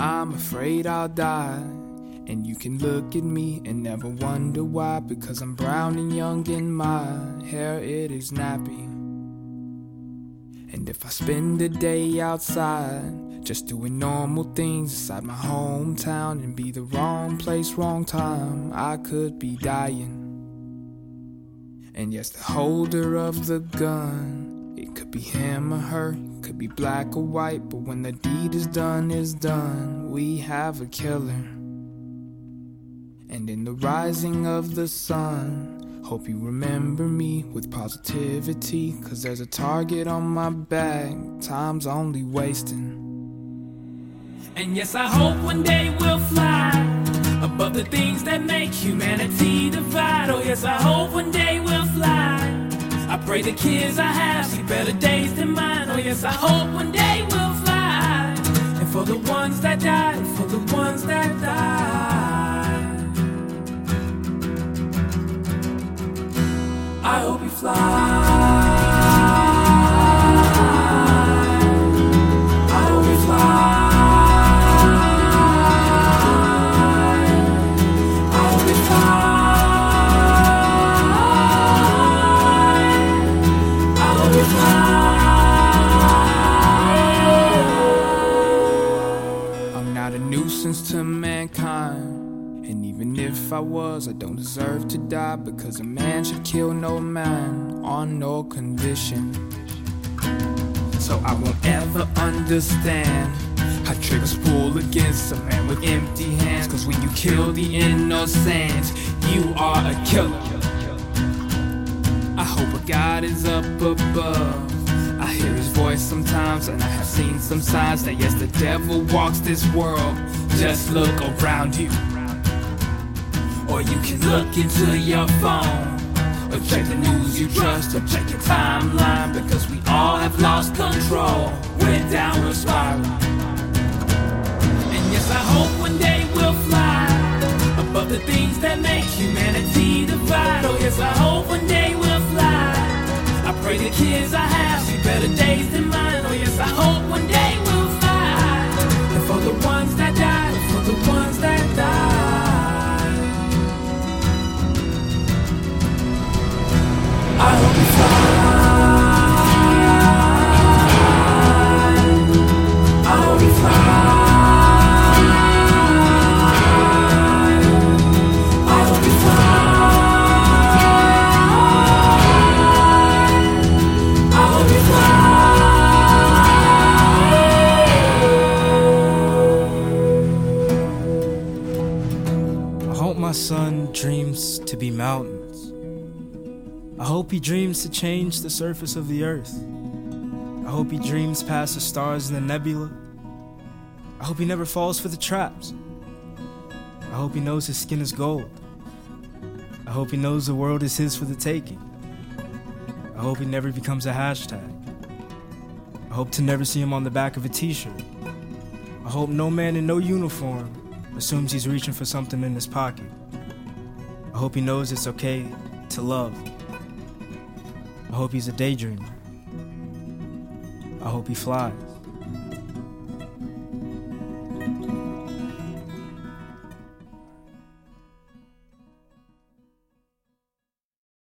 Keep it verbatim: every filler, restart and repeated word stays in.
I'm afraid I'll die. And you can look at me and never wonder why, because I'm brown and young and my hair, it is nappy. And if I spend a day outside just doing normal things inside my hometown and be the wrong place, wrong time, I could be dying. And yes, the holder of the gun, it could be him or her, it could be black or white, but when the deed is done, is done, we have a killer. And in the rising of the sun, hope you remember me with positivity, cause there's a target on my back, time's only wasting. And yes, I hope one day we'll fly above the things that make humanity divide. Oh yes, I hope one day we'll fly. I pray the kids I have see better days than mine. Oh yes, I hope one day we'll fly. And for the ones that died, for the ones that died, I hope you fly. I hope you fly. I hope you fly. I hope you fly. I'm not a nuisance to mankind. And even if I was, I don't deserve to die, because a man should kill no man on no condition. So I won't ever understand how triggers pull against a man with empty hands, cause when you kill the innocent, you are a killer. I hope a God is up above. I hear his voice sometimes, and I have seen some signs that yes, the devil walks this world. Just look around you. Or you can look into your phone, or check the news you trust, or check your timeline, because we all have lost control. We're downward spiral. And yes, I hope one day we'll fly above the things that make humanity divide. Oh yes, I hope one day we'll fly. I pray the kids I have see better days than mine. Oh yes, I hope one day we'll fly. And for the ones that died, for the ones that died, I hope you fly. I hope you fly. I hope you fly. I hope you fly. I hope my son dreams to be mountains. I hope he dreams to change the surface of the earth. I hope he dreams past the stars in the nebula. I hope he never falls for the traps. I hope he knows his skin is gold. I hope he knows the world is his for the taking. I hope he never becomes a hashtag. I hope to never see him on the back of a t-shirt. I hope no man in no uniform assumes he's reaching for something in his pocket. I hope he knows it's okay to love. I hope he's a daydreamer. I hope he flies.